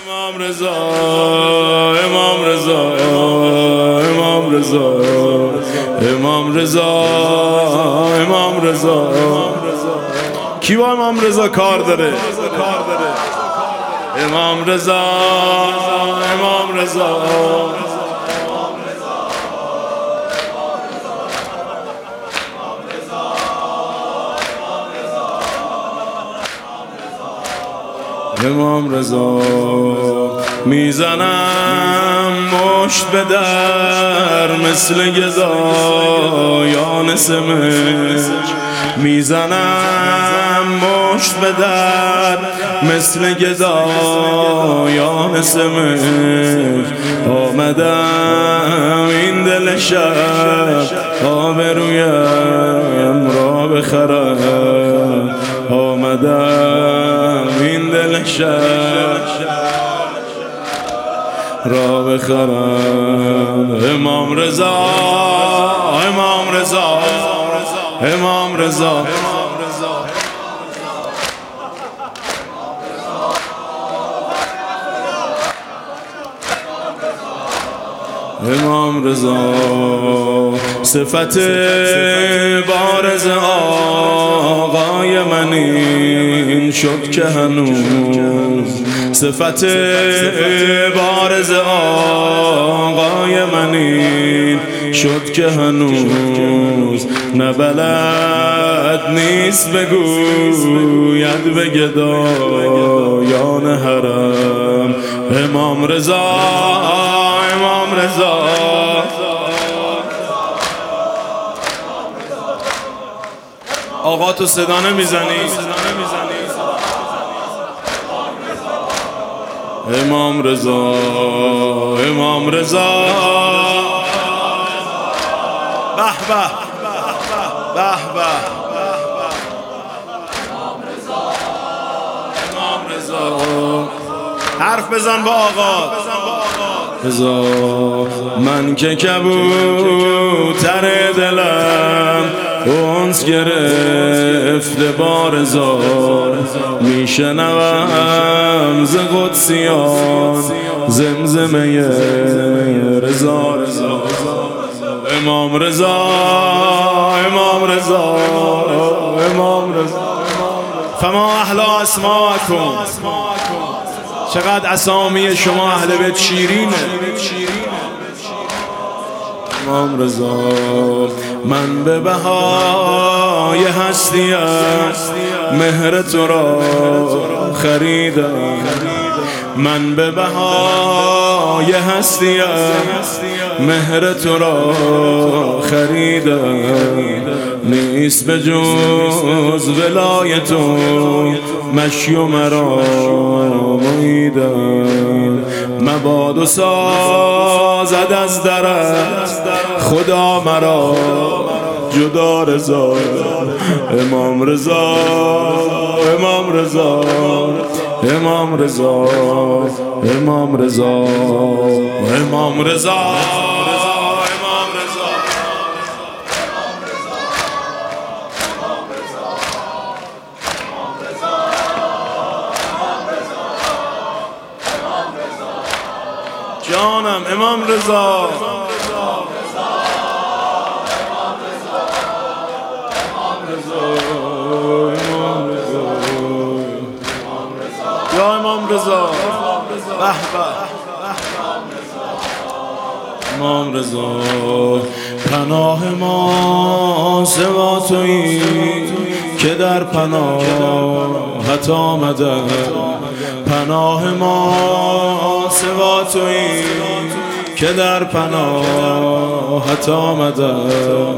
امام رضا امام رضا امام رضا امام رضا امام رضا. کی با امام رضا کار داره؟ امام رضا امام رضا امام رضا. میزنم مشت به در مثل گدایان سمج، میزنم مشت به در مثل گدایان سمج. آمدم این دل شب آبرویم را بخرم، آمدم این دل شب را بخرم. امام رضا امام رضا امام رضا امام رضا. صفت بارز آقای من این شد که هنوز، صفت بارز آقای من این شد که هنوز نبلد نیست بگوید به گدایان حرم. امام رضا امام رضا آقا تو صدا نمیزنی؟ امام رضا امام رضا به به به به امام رضا. حرف بزن با آقا رضا. من که کبوتر دلم اونس گرفته با رضا، میشنوم ز قدسیان زمزمه رضا رضا. امام رضا امام رضا امام رضا. فما احلا اسماءکم، چقدر اسامی شما اهل بیت شیرینه. امام رضا. من به بهای هستی‌ات مهر تو را خریدم، من به بهای هستی‌ات مهر تو را خریدم. نیست به جز ولای تو مشی و مرام میدم. مباد و سازد از درت خدا مرا جدا رضا. امام رضا امام رضا امام رضا امام رضا امام رضا. جانم امام رضا یا امام رضا به به امام رضا. پناه ما سوا تویی که در پناهت آمدم، پناه ما سوا تویی که در پناهت آمدم.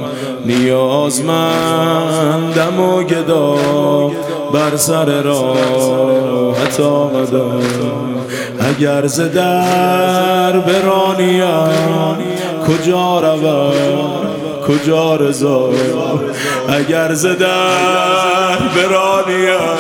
نیازمندم و گدا بر سر راهت آمدم. اگر ز در برانیم کجا روم کجا رضا، اگر ز در برانیم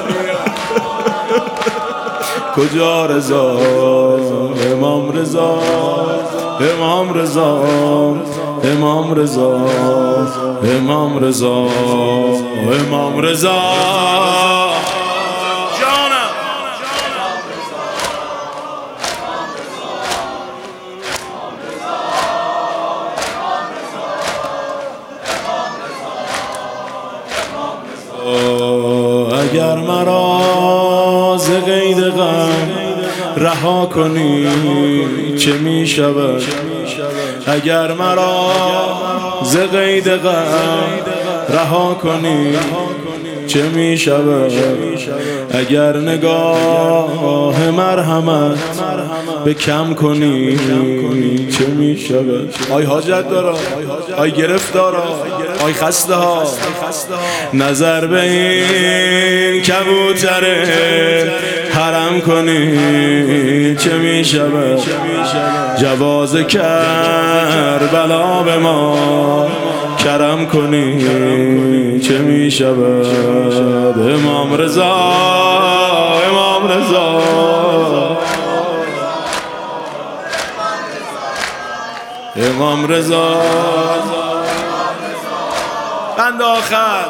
کجا رضا. امام رضا امام رضا امام رضا امام رضا امام رضا. جانم غم رها کنی چه می شود؟ اگر مرا ز قید غم رها کنی چه می شود؟ اگر نگاه مرحمت به کم کنی چه می شود؟ آی حاجت دارا، آی گرفتارا، آی خسته ها، نظر به این کبوتر حرم کنی چه می شود؟ جواز کربلا به ما کرم کنی چه می شود؟ امام رضا، امام رضا، امام رضا، بند آخر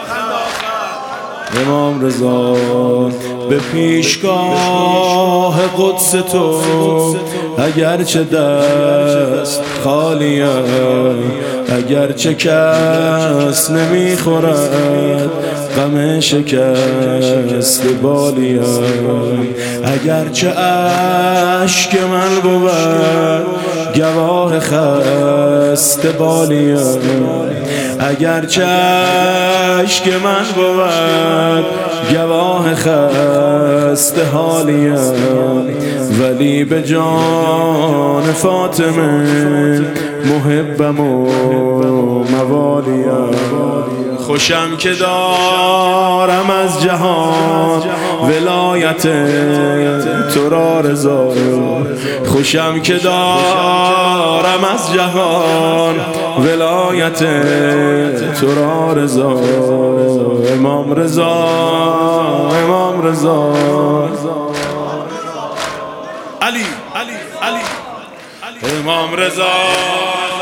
امام رضا. به پیشگاه قدس تو اگرچه دست خالیه، اگرچه کس نمیخورد غم شکست بالیم، اگرچه اشک من بود گواه خسته بالیم، اگرچه اشک من بود گواه خسته حالیم، ولی به جان فاطمه محبم و موالیم. خوشم که دارم از جهان ولایت تو را رضا، خوشم که دارم از جهان ولایت تو را رضا. امام رضا، امام رضا، علی، علی، علی، امام رضا.